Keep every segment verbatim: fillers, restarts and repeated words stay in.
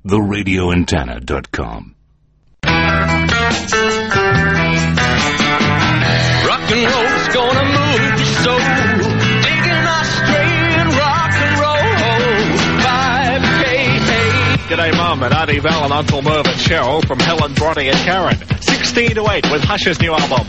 the radio antenna dot com. Rock and roll's gonna move your soul. Digging Australian rock and roll. five K A. G'day, Mum and Auntie Val and Uncle Merv and Cheryl from Helen, Bronte and Karen. sixteen to eight with Hush's new album.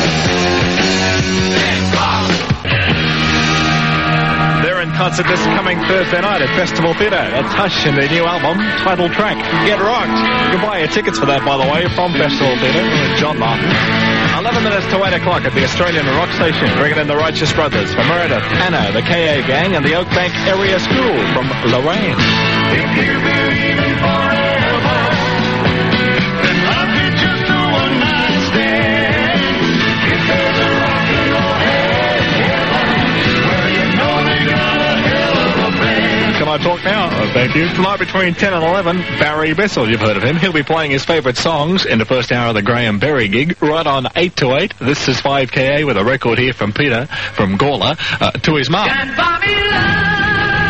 They're in concert this coming Thursday night at Festival Theatre. That's Hush and their new album, title track, Get Rocked. You can buy your tickets for that, by the way, from Festival Theatre with John Martin. eleven minutes to eight o'clock at the Australian Rock Station, bringing in the Righteous Brothers from Meredith, Anna, the K A Gang, and the Oakbank Area School from Lorraine. If you believe in forever, then love is just a one-night stand. If there's a rock and roll heaven, where you know they got a hell of a band. Can I talk now? Oh, thank you. Tonight between ten and eleven, Barry Bissell, you've heard of him. He'll be playing his favourite songs in the first hour of the Graham Berry gig, right on eight to eight. This is five K A with a record here from Peter, from Gawler, uh, to his mum. Can't buy me love.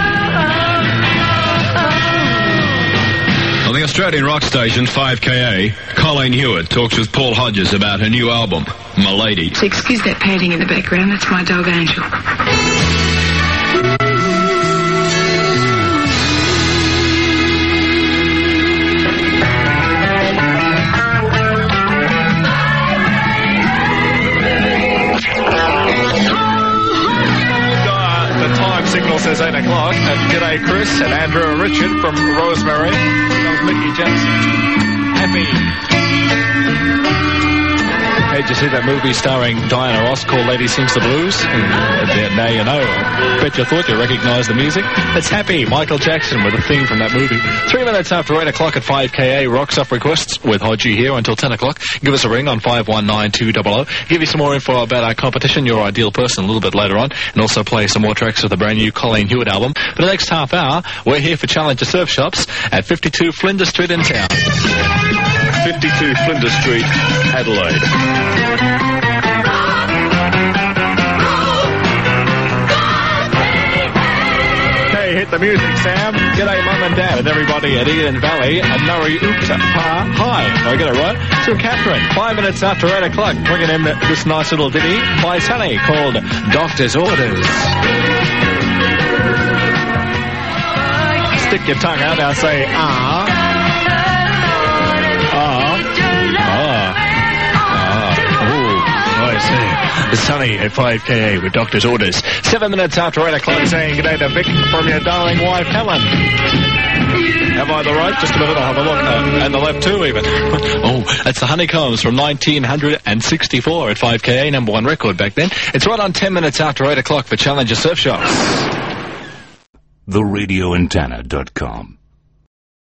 On the Australian rock station five K A, Colleen Hewitt talks with Paul Hodges about her new album, My Lady. So excuse that panting in the background, that's my dog Angel. The time signal says eight o'clock. And g'day Chris and Andrew and Richard from Rosemary. That was Mickey Jackson. Happy. Hey, did you see that movie starring Diana Ross called Lady Sings the Blues? Mm, now you know. Bet you thought you recognised the music. It's Happy, Michael Jackson with a theme from that movie. Three minutes after eight o'clock at five K A, Rocks Up Requests with Hodgie here until ten o'clock. Give us a ring on five one nine two zero zero. Give you some more info about our competition, Your Ideal Person, a little bit later on. And also play some more tracks of the brand new Colleen Hewitt album. For the next half hour, we're here for Challenger Surf Shops at fifty-two Flinders Street in town. fifty-two Flinders Street, Adelaide. Hey, hit the music, Sam. G'day, Mum and Dad, and everybody at Eden Valley and Nuri Upta. Hi, did I get it right? So, Catherine, five minutes after eight o'clock, bringing in this nice little ditty by Sunny called Doctor's Orders. Stick your tongue out and say, ah. Ah. Ah. Ah. Ooh. I see. Sunny at five K A with Doctor's Orders. Seven minutes after eight o'clock, saying g'day to Vic from your darling wife, Helen. Have I the right? Just a minute, I'll have a look. Uh, and the left too, even. Oh, that's the Honeycombs from nineteen sixty-four at five K A, number one record back then. It's right on ten minutes after eight o'clock for Challenger Surf Shops. the radio antenna dot com